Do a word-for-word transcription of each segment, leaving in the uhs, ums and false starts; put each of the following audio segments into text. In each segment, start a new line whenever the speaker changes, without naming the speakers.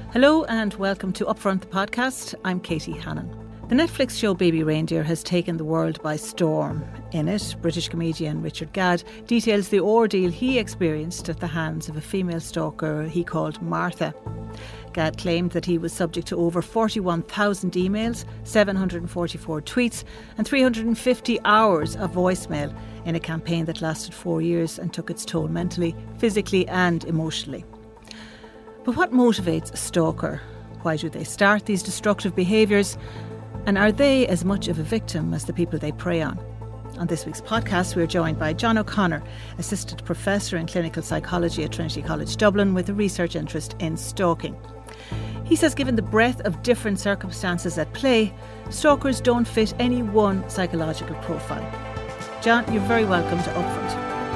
Hello and welcome to Upfront the podcast. I'm Katie Hannon. The Netflix show Baby Reindeer has taken the world by storm. In it, British comedian Richard Gadd details the ordeal he experienced at the hands of a female stalker he called Martha. Gadd claimed that he was subject to over forty-one thousand emails, seven hundred forty-four tweets and three hundred fifty hours of voicemail in a campaign that lasted four years and took its toll mentally, physically and emotionally. But what motivates a stalker? Why do they start these destructive behaviours? And are they as much of a victim as the people they prey on? On this week's podcast, we're joined by John O'Connor, Assistant Professor in Clinical Psychology at Trinity College Dublin with a research interest in stalking. He says given the breadth of different circumstances at play, stalkers don't fit any one psychological profile. John, you're very welcome to Upfront.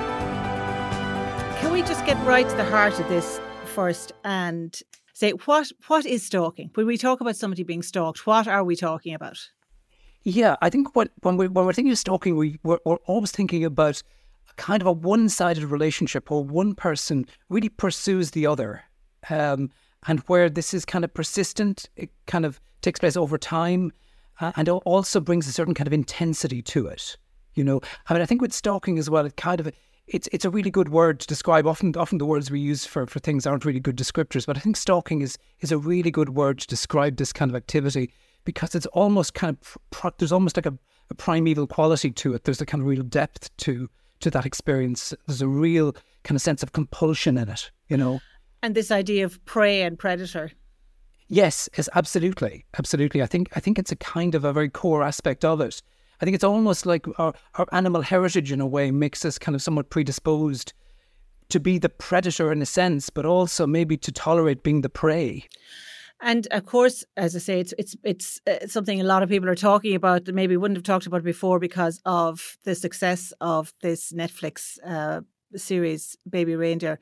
Can we just get right to the heart of this first and say what what is stalking? When we talk about somebody being stalked, what are we talking about?
Yeah, I think what when, we, when we're thinking of stalking, we, we're, we're always thinking about a kind of a one-sided relationship where one person really pursues the other, um, and where this is kind of persistent, it kind of takes place over time, uh, and also brings a certain kind of intensity to it. You know, I mean, I think with stalking as well, it kind of It's it's a really good word to describe. Often often the words we use for, for things aren't really good descriptors, but I think stalking is is a really good word to describe this kind of activity because it's almost kind of, pro, there's almost like a, a primeval quality to it. There's a kind of real depth to to that experience. There's a real kind of sense of compulsion in it, you know.
And this idea of prey and predator.
Yes, is absolutely, absolutely. I think I think it's a kind of a very core aspect of it. I think it's almost like our, our animal heritage in a way makes us kind of somewhat predisposed to be the predator in a sense, but also maybe to tolerate being the prey.
And of course, as I say, it's it's it's uh, something a lot of people are talking about that maybe wouldn't have talked about before because of the success of this Netflix uh, series, Baby Reindeer.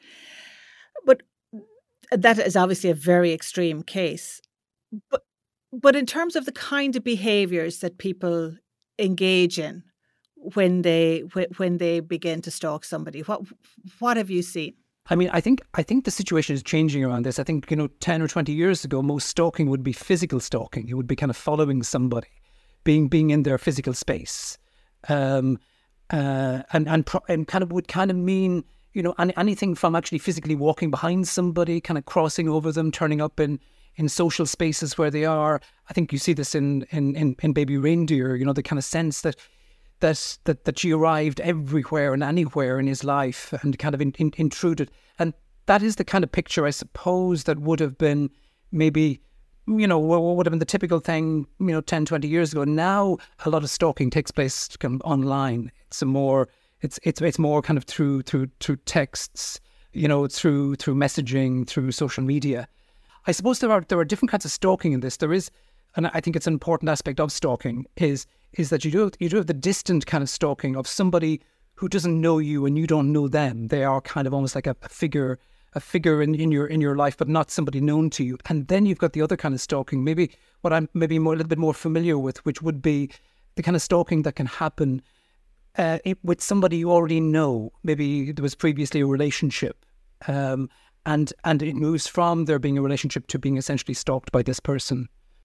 But that is obviously a very extreme case. But but in terms of the kind of behaviours that people engage in when they when they begin to stalk somebody, what what have you seen?
I mean, I think I think the situation is changing around this. I think, you know, ten or twenty years ago, most stalking would be physical stalking. It would be kind of following somebody, being being in their physical space, um, uh, and and pro- and kind of would kind of mean, you know, any, anything from actually physically walking behind somebody, kind of crossing over them, turning up in. in social spaces where they are. I think you see this in, in, in, in Baby Reindeer, you know, the kind of sense that that that, that she arrived everywhere and anywhere in his life and kind of in, in, intruded. And that is the kind of picture, I suppose, that would have been maybe, you know, what would have been the typical thing, you know, ten, twenty years ago. Now, a lot of stalking takes place kind of online. It's a more, it's it's it's more kind of through through through texts, you know, through through messaging, through social media. I suppose there are there are different kinds of stalking in this. There is, and I think it's an important aspect of stalking, is is that you do you do have the distant kind of stalking of somebody who doesn't know you and you don't know them. They are kind of almost like a, a figure a figure in, in your in your life, but not somebody known to you. And then you've got the other kind of stalking, maybe what I'm maybe more a little bit more familiar with, which would be the kind of stalking that can happen uh, with somebody you already know. Maybe there was previously a relationship. Um, And and it moves from there being a relationship to being essentially stalked by this person.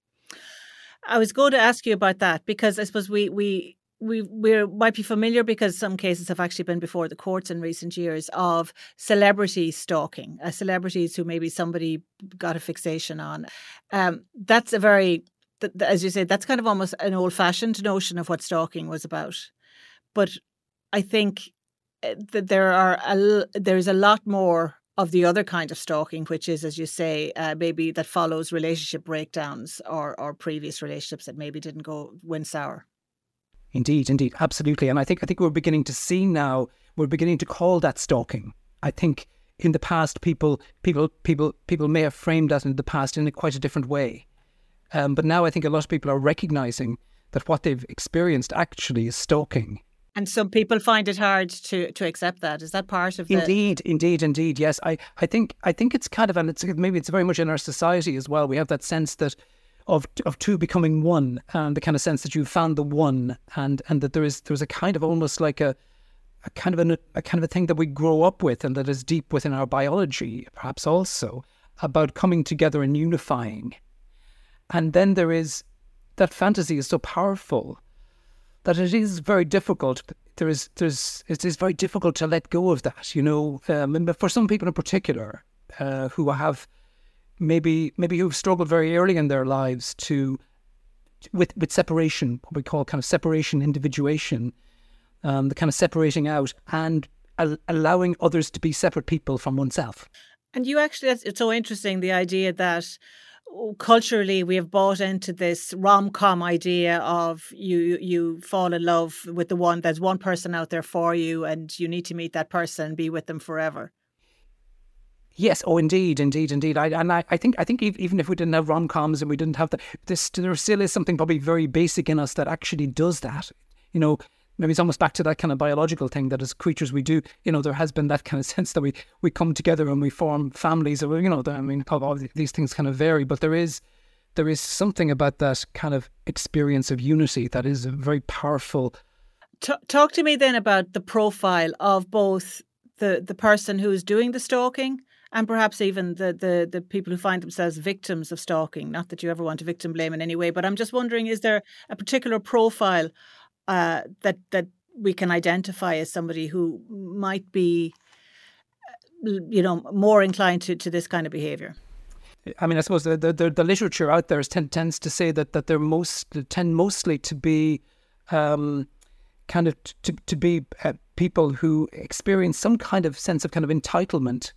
I was going to ask you about that because I suppose we we we we might be familiar because some cases have actually been before the courts in recent years of celebrity stalking, uh, celebrities who maybe somebody got a fixation on. Um, that's a very, as you say, that's kind of almost an old-fashioned notion of what stalking was about. But I think that there are a, there's a lot more of the other kind of stalking, which is, as you say, uh, maybe that follows relationship breakdowns or, or previous relationships that maybe didn't go went sour.
Indeed, indeed, absolutely. And I think I think we're beginning to see now, we're beginning to call that stalking. I think in the past, people people people people may have framed that in the past in a quite a different way. Um, but now I think a lot of people are recognizing that what they've experienced actually is stalking.
And some people find it hard to, to accept that. Is that part of the...
Indeed, indeed, indeed. Yes, I, I think I think it's kind of, and it's maybe it's very much in our society as well. We have that sense that of of two becoming one, and the kind of sense that you've found the one, and and that there is there's a kind of almost like a a kind of a, a kind of a thing that we grow up with, and that is deep within our biology, perhaps also. about coming together and unifying. And then there is, that fantasy is so powerful that it is very difficult. There is, there's, it is very difficult to let go of that, you know. Um, and for some people in particular, uh, who have maybe, maybe who've struggled very early in their lives to, with, with separation, what we call kind of separation, individuation, um, the kind of separating out and al- allowing others to be separate people from oneself.
And you actually, it's so interesting, the idea that culturally we have bought into this rom-com idea of you you fall in love with the one, there's one person out there for you and you need to meet that person and be with them forever.
Yes, oh indeed, indeed, indeed. I, and I, I think I think even if we didn't have rom-coms and we didn't have the, this, there still is something probably very basic in us that actually does that. You know, maybe it's almost back to that kind of biological thing that as creatures we do, you know, there has been that kind of sense that we, we come together and we form families, or, you know, I mean, all these things kind of vary, but there is there is something about that kind of experience of unity that is very powerful.
T- talk to me then about the profile of both the, the person who is doing the stalking and perhaps even the, the, the people who find themselves victims of stalking. Not that you ever want to victim blame in any way, but I'm just wondering, is there a particular profile Uh, that that we can identify as somebody who might be, you know, more inclined to, to this kind of behaviour?
I mean, I suppose the the, the literature out there tend, tends to say that that they're most tend mostly to be, um, kind of to to be uh, people who experience some kind of sense of kind of entitlement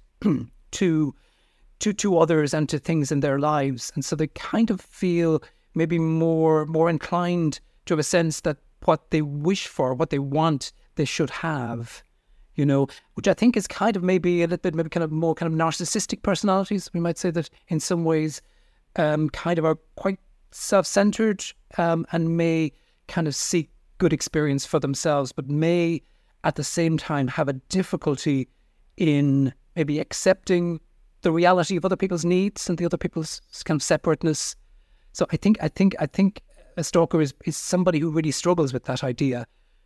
to to to others and to things in their lives, and so they kind of feel maybe more more inclined to have a sense that what they wish for, what they want, they should have, you know, which I think is kind of maybe a little bit, maybe kind of more kind of narcissistic personalities. We might say that in some ways um, kind of are quite self-centered um, and may kind of seek good experience for themselves, but may at the same time have a difficulty in maybe accepting the reality of other people's needs and the other people's kind of separateness. So I think, I think, I think a stalker is, is somebody who really struggles with that idea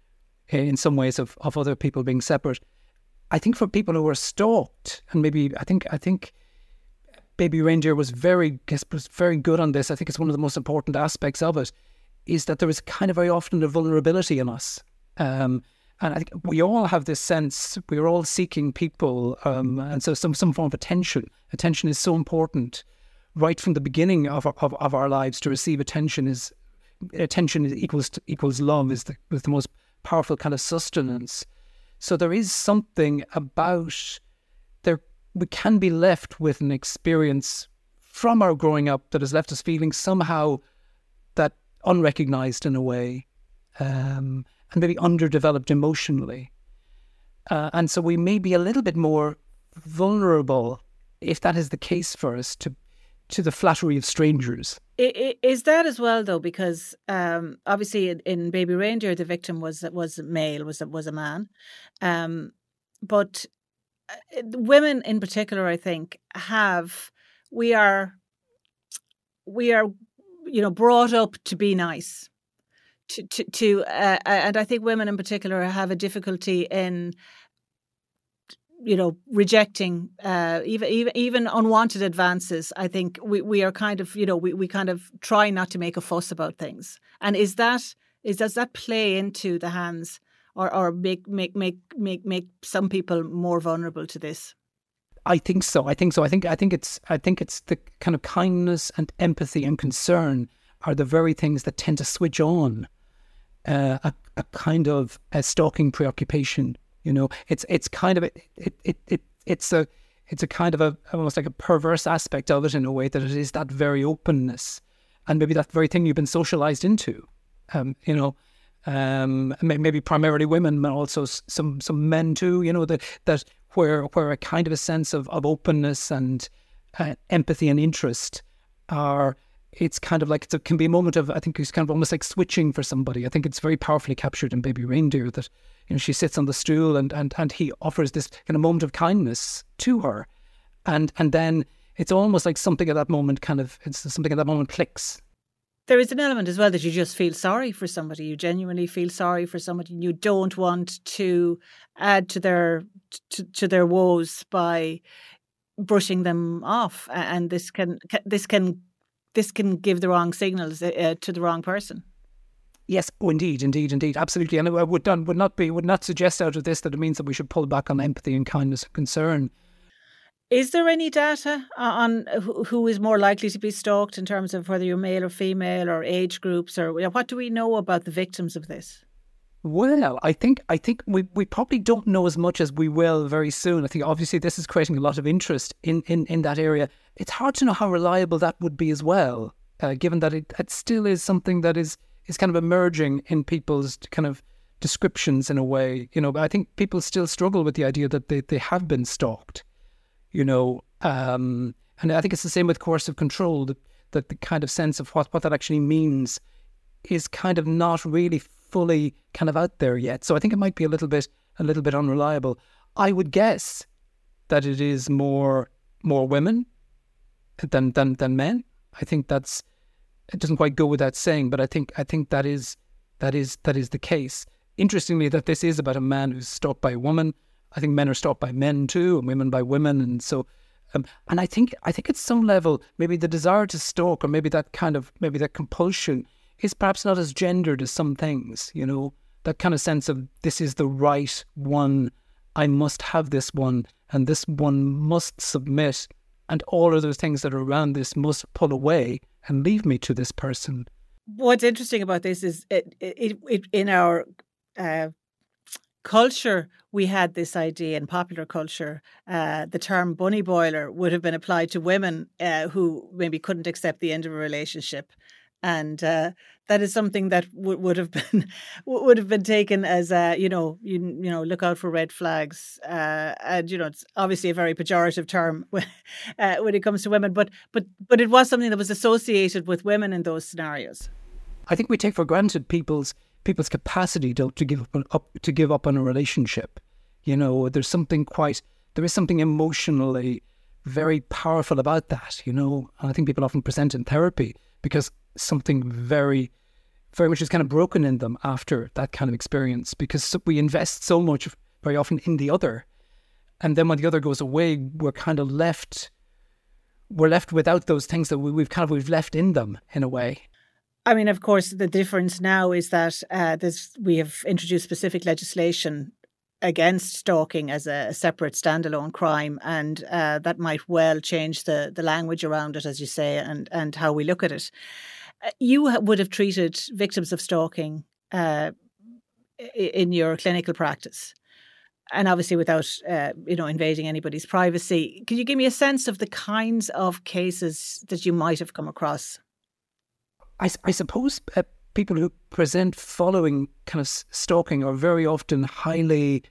in some ways of, of other people being separate. I think for people who are stalked, and maybe I think I think Baby Reindeer was very was very good on this. I think it's one of the most important aspects of it, is that there is kind of very often a vulnerability in us. Um, and I think we all have this sense, we're all seeking people, um, and so some, some form of attention. Attention is so important. Right from the beginning of our, of, of our lives, to receive attention is attention is equals to, equals love is the, is the most powerful kind of sustenance. So there is something about there. We can be left with an experience from our growing up that has left us feeling somehow that unrecognized in a way, um, and maybe underdeveloped emotionally. Uh, and so we may be a little bit more vulnerable, if that is the case for us, to to the flattery of strangers.
Is that as well, though, because um, obviously in, in Baby Reindeer, the victim was was male, was was a man, um, but women in particular, I think, have we are we are you know brought up to be nice, to to, to uh, and I think women in particular have a difficulty in, you know, rejecting uh, even even even unwanted advances. I think we, we are kind of, you know, we, we kind of try not to make a fuss about things. And is that is does that play into the hands or, or make make make make make some people more vulnerable to this?
I think so. I think so. I think I think it's I think it's the kind of kindness and empathy and concern are the very things that tend to switch on uh, a, a kind of a stalking preoccupation. You know, it's it's kind of it it it, it it's a it's a kind of a almost like a perverse aspect of it in a way, that it is that very openness and maybe that very thing you've been socialized into. Um, you know, um, maybe primarily women, but also some some men too. You know, that that where where a kind of a sense of of openness and uh, empathy and interest are. It's kind of like, it can be a moment of, I think it's kind of almost like switching for somebody. I think it's very powerfully captured in Baby Reindeer that, you know, she sits on the stool and, and, and he offers this kind of moment of kindness to her. And and then it's almost like something at that moment kind of, it's something at that moment clicks.
There is an element as well that you just feel sorry for somebody. You genuinely feel sorry for somebody and you don't want to add to their, to, to their woes by brushing them off, and this can this can this can give the wrong signals uh, to the wrong person.
Yes, oh, indeed, indeed, indeed, absolutely. And I would, would not be would not suggest out of this that it means that we should pull back on empathy and kindness and concern.
Is there any data on who is more likely to be stalked in terms of whether you're male or female or age groups, or what do we know about the victims of this?
Well, I think I think we, we probably don't know as much as we will very soon. I think obviously this is creating a lot of interest in, in, in that area. It's hard to know how reliable that would be as well, uh, given that it, it still is something that is, is kind of emerging in people's kind of descriptions in a way. You know, but I think people still struggle with the idea that they, they have been stalked. You know, um, and I think it's the same with coercive control, that, that the kind of sense of what, what that actually means is kind of not really fully kind of out there yet. So I think it might be a little bit a little bit unreliable. I would guess that it is more more women than than than men. I think that's it doesn't quite go without saying, but I think I think that is that is that is the case. Interestingly, that this is about a man who's stalked by a woman. I think men are stalked by men too, and women by women, and so, um, and I think I think at some level, maybe the desire to stalk, or maybe that kind of maybe that compulsion, is perhaps not as gendered as some things. You know, that kind of sense of this is the right one, I must have this one, and this one must submit, and all of those things that are around this must pull away and leave me to this person.
What's interesting about this is it, it, it in our uh, culture, we had this idea in popular culture, uh, the term bunny boiler would have been applied to women uh, who maybe couldn't accept the end of a relationship. And uh, that is something that w- would have been would have been taken as, uh, you know, you, you know, look out for red flags. Uh, and, you know, it's obviously a very pejorative term when, uh, when it comes to women. But, but, but it was something that was associated with women in those scenarios.
I think we take for granted people's people's capacity to, to give up, on, up to give up on a relationship. You know, there's something quite, there is something emotionally very powerful about that, you know. And I think people often present in therapy because something very, very much is kind of broken in them after that kind of experience, because we invest so much very often in the other. And then when the other goes away, we're kind of left, we're left without those things that we, we've kind of, we've left in them in a way.
I mean, of course, the difference now is that uh, there's, we have introduced specific legislation against stalking as a separate standalone crime, and uh, that might well change the the language around it, as you say, and, and how we look at it. You would have treated victims of stalking uh, in your clinical practice, and obviously without uh, you know invading anybody's privacy. Can you give me a sense of the kinds of cases that you might have come across?
I, I suppose uh, people who present following kind of stalking are very often highly,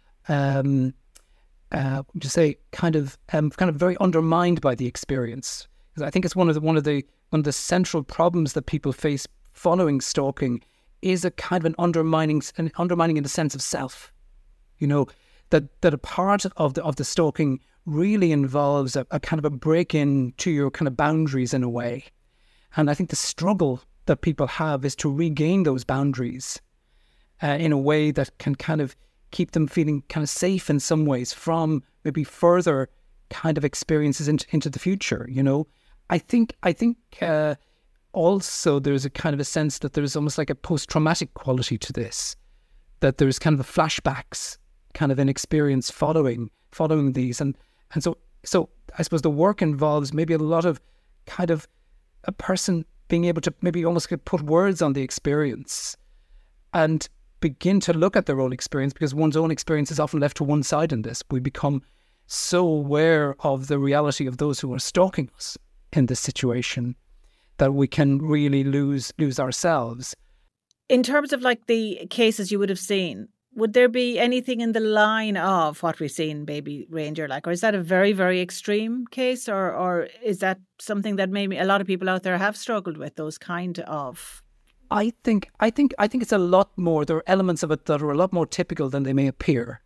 um, uh, to say, kind of, um, kind of very undermined by the experience. Because I think it's one of the one of the one of the central problems that people face following stalking is a kind of an undermining, an undermining in the sense of self. You know, that that a part of the of the stalking really involves a, a kind of a break in to your kind of boundaries in a way. And I think the struggle that people have is to regain those boundaries uh, in a way that can kind of keep them feeling kind of safe in some ways from maybe further kind of experiences into, into the future, you know. I think I think uh, also there's a kind of a sense that there's almost like a post-traumatic quality to this, that there's kind of a flashbacks kind of an experience following following these. And, and so, so I suppose the work involves maybe a lot of kind of a person being able to maybe almost put words on the experience and begin to look at their own experience, because one's own experience is often left to one side in this. We become so aware of the reality of those who are stalking us in this situation that we can really lose lose ourselves.
In terms of like the cases you would have seen, would there be anything in the line of what we've seen Baby Ranger, like, or is that a very, very extreme case, or or is that something that maybe a lot of people out there have struggled with, those kind of?
I think I think I think it's a lot more. There are elements of it that are a lot more typical than they may appear.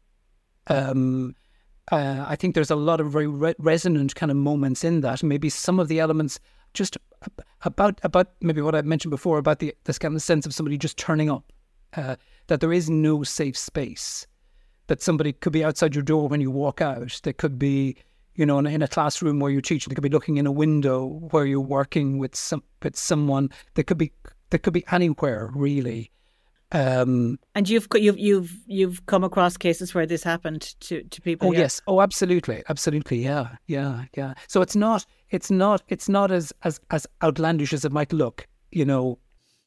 Um, uh, I think there's a lot of very re- resonant kind of moments in that. Maybe some of the elements just about about maybe what I mentioned before about the this kind of sense of somebody just turning up. Uh, that there is no safe space, that somebody could be outside your door when you walk out. They could be You know, in, in a classroom where you're teaching, they could be looking in a window where you're working with some with someone. They could be they could be anywhere really. Um,
and you've you've you've you've come across cases where this happened to, to people.
Oh
yeah?
yes, oh absolutely, absolutely, yeah, yeah, yeah. So it's not it's not it's not as as as outlandish as it might look, you know.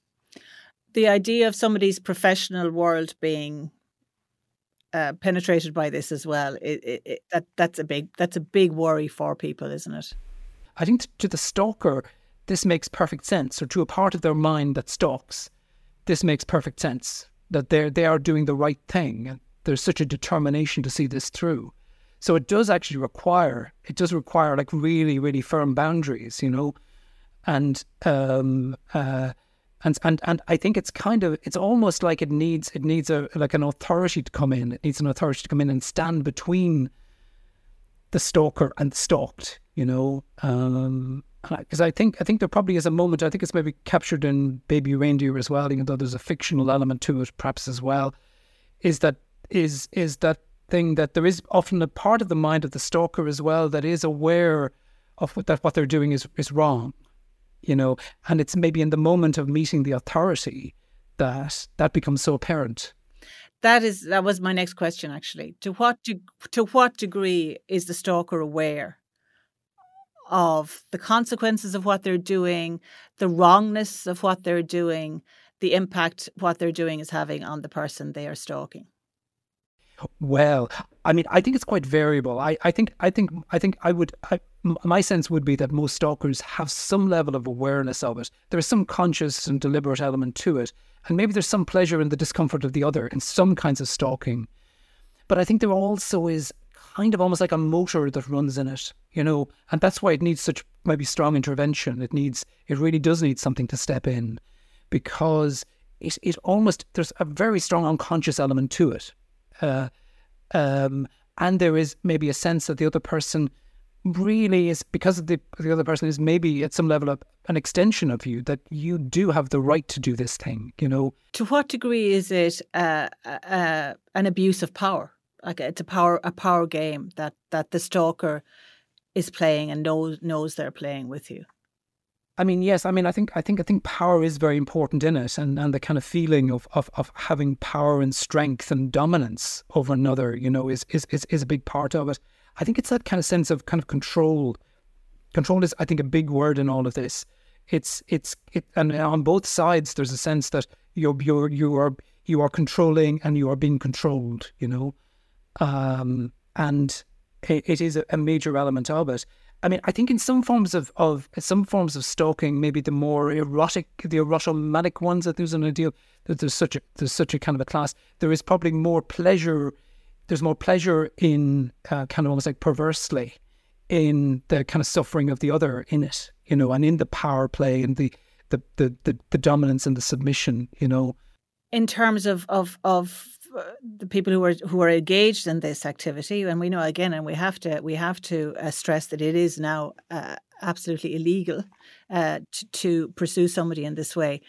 The idea of somebody's professional world being uh, penetrated by this as well, it, it, it, that that's a big that's a big worry for people, isn't it?
I think t- to the stalker, this makes perfect sense, or to a part of their mind that stalks. This makes perfect sense, that they're, they are doing the right thing. And there's such a determination to see this through. So it does actually require, it does require like really, really firm boundaries, you know. And, um, uh, and, and, and I think it's kind of, it's almost like it needs, it needs a, like an authority to come in. It needs an authority to come in and stand between the stalker and the stalked, you know. Um, Because I think I think there probably is a moment, I think it's maybe captured in Baby Reindeer as well, even though there's a fictional element to it perhaps as well, is that is is that thing that there is often a part of the mind of the stalker as well that is aware of what, that what they're doing is, is wrong, you know, and it's maybe in the moment of meeting the authority that that becomes so apparent.
That is that was my next question actually. To what de- to what degree is the stalker aware of the consequences of what they're doing, the wrongness of what they're doing, the impact what they're doing is having on the person they are stalking?
Well, I mean, I think it's quite variable. I, I think, I think, I think, I would. I, my sense would be that most stalkers have some level of awareness of it. There is some conscious and deliberate element to it, and maybe there's some pleasure in the discomfort of the other in some kinds of stalking. But I think there also is kind of almost like a motor that runs in it, you know, and that's why it needs such maybe strong intervention. It needs, it really does need something to step in, because it, it almost, there's a very strong unconscious element to it. Uh, um, and there is maybe a sense that the other person really is, because of the, the other person is maybe at some level of an extension of you, that you do have the right to do this thing, you know.
To what degree is it uh, uh, an abuse of power? Like it's a power a power game that, that the stalker is playing and knows knows they're playing with you.
I mean, yes. I mean, I think I think I think power is very important in it, and, and the kind of feeling of, of, of having power and strength and dominance over another, you know, is, is is is a big part of it. I think it's that kind of sense of kind of control. Control is, I think, a big word in all of this. It's it's it, and on both sides, there's a sense that you're you're you are you are controlling and you are being controlled, you know. Um, and it, it is a, a major element of it. I mean, I think in some forms of, of some forms of stalking, maybe the more erotic, the erotomanic ones, that there's an ideal that there's such a there's such a kind of a class. There is probably more pleasure. There's more pleasure in uh, kind of almost like perversely in the kind of suffering of the other in it, you know, and in the power play and the the the the, the dominance and the submission, you know.
In terms of of of the people who are who are engaged in this activity, and we know again, and we have to we have to uh, stress that it is now uh, absolutely illegal uh, to, to pursue somebody in this way.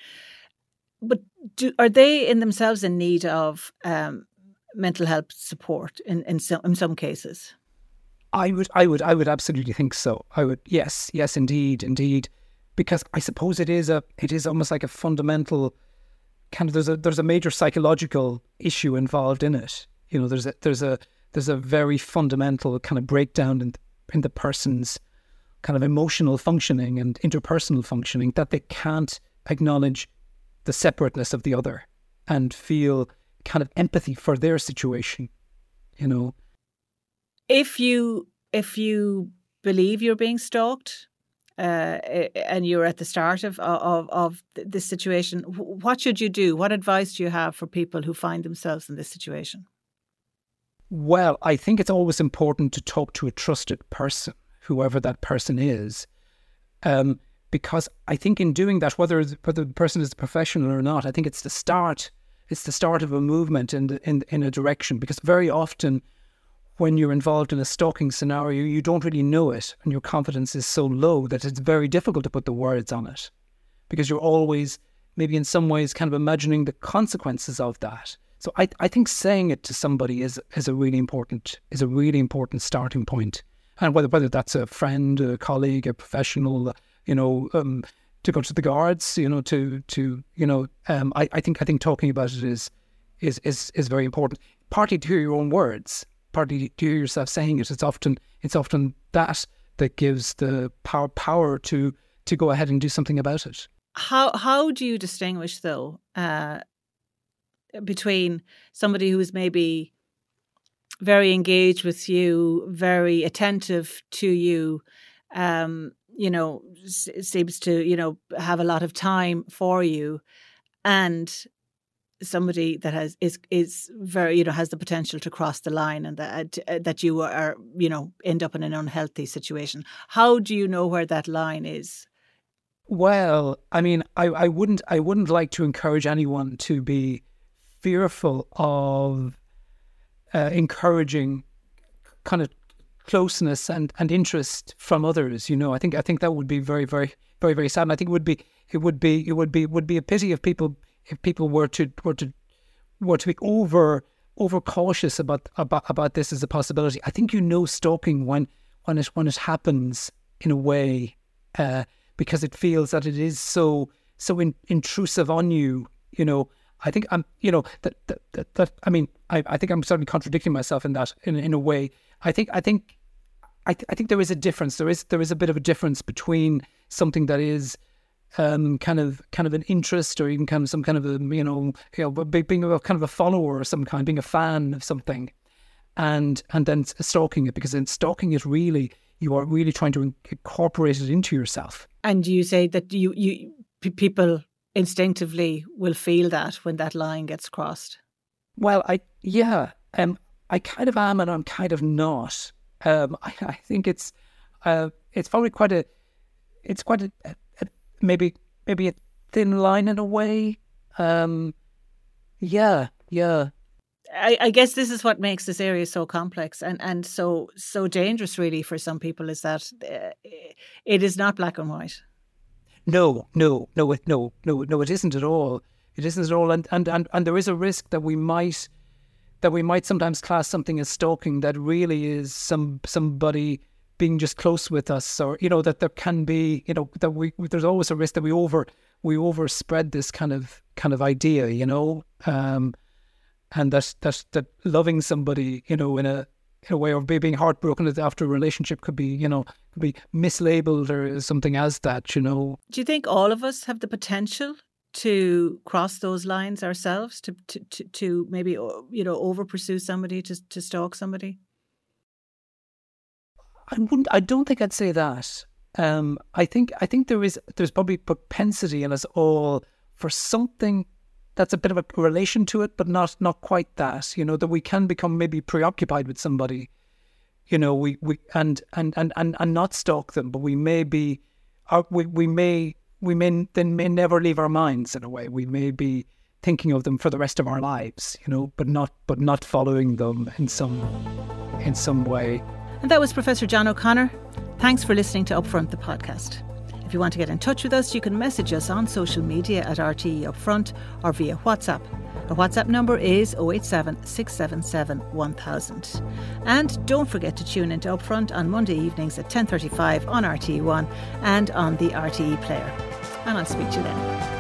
But do, are they in themselves in need of um, mental health support in in some in some cases?
I would, I would, I would absolutely think so. I would, yes, yes, indeed, indeed, because I suppose it is a, it is almost like a fundamental kind of, there's a there's a major psychological issue involved in it. You know, there's a there's a there's a very fundamental kind of breakdown in in the person's kind of emotional functioning and interpersonal functioning, that they can't acknowledge the separateness of the other and feel kind of empathy for their situation. You know,
if you if you believe you're being stalked, Uh, and you're at the start of, of of this situation, what should you do? What advice do you have for people who find themselves in this situation?
Well, I think it's always important to talk to a trusted person, whoever that person is, um, because I think in doing that, whether whether the person is a professional or not, I think it's the start. It's the start of a movement in the, in in a direction, because very often, when you're involved in a stalking scenario, you don't really know it, and your confidence is so low that it's very difficult to put the words on it, because you're always maybe in some ways kind of imagining the consequences of that. So I I think saying it to somebody is is a really important is a really important starting point, and whether whether that's a friend, a colleague, a professional, you know, um, to go to the guards, you know, to to you know, um, I, I think I think talking about it is is is is very important. Partly to hear your own words, partly to hear yourself saying it. It's often it's often that that gives the power power to to go ahead and do something about it.
How how do you distinguish though uh, between somebody who is maybe very engaged with you, very attentive to you, um, you know, s- seems to, you know, have a lot of time for you, and somebody that has is is very, you know, has the potential to cross the line, and that uh, that you are, you know, end up in an unhealthy situation? How do you know where that line is?
Well, I mean, I, I wouldn't I wouldn't like to encourage anyone to be fearful of uh, encouraging kind of closeness and, and interest from others. You know, I think I think that would be very very very very sad. And I think it would be it would be it would be would be a pity if people if people were to were to were to be over over cautious about about about this as a possibility. I think you know stalking when when it when it happens in a way. Uh, because it feels that it is so so in, intrusive on you, you know. I think I'm, you know, that that, that, that I mean, I, I think I'm certainly contradicting myself in that, in in a way. I think I think I, th- I think there is a difference. There is there is a bit of a difference between something that is um, kind of kind of an interest, or even kind of some kind of a, you know, you know, being a kind of a follower or some kind, being a fan of something, and and then stalking it, because in stalking it, really, you are really trying to incorporate it into yourself. And
you say that you you p- people instinctively will feel that when that line gets crossed.
Well, I yeah, um, I kind of am, and I'm kind of not. Um, I, I think it's uh, it's probably quite a, it's quite a, a, a maybe maybe a thin line in a way. Um, yeah, yeah.
I, I guess this is what makes this area so complex and, and so so dangerous, really, for some people, is that uh, it is not black and white.
No, no, no, it, no, no, no, it isn't at all. It isn't at all, and, and and and there is a risk that we might that we might sometimes class something as stalking that really is some somebody being just close with us, or, you know, that there can be, you know, that we there's always a risk that we over we overspread this kind of kind of idea, you know. Um, And that that that loving somebody, you know, in a in a way, or being heartbroken after a relationship could be, you know, could be mislabeled or something as that, you know.
Do you think all of us have the potential to cross those lines ourselves, to to to, to maybe, you know, over pursue somebody, to to stalk somebody?
I wouldn't. I don't think I'd say that. Um, I think I think there is there's probably propensity in us all for something that's a bit of a relation to it, but not not quite that, you know, that we can become maybe preoccupied with somebody, you know, we, we and, and, and, and, and not stalk them, but we may be, or we, we may, we may then may never leave our minds in a way. We may be thinking of them for the rest of our lives, you know, but not, but not following them in some, in some way.
And that was Professor John O'Connor. Thanks for listening to Upfront, the podcast. If you want to get in touch with us, you can message us on social media at R T E Upfront or via WhatsApp. Our WhatsApp number is oh eight seven, six seven seven, one thousand. And don't forget to tune into Upfront on Monday evenings at ten thirty-five on R T E one and on the R T E player. And I'll speak to you then.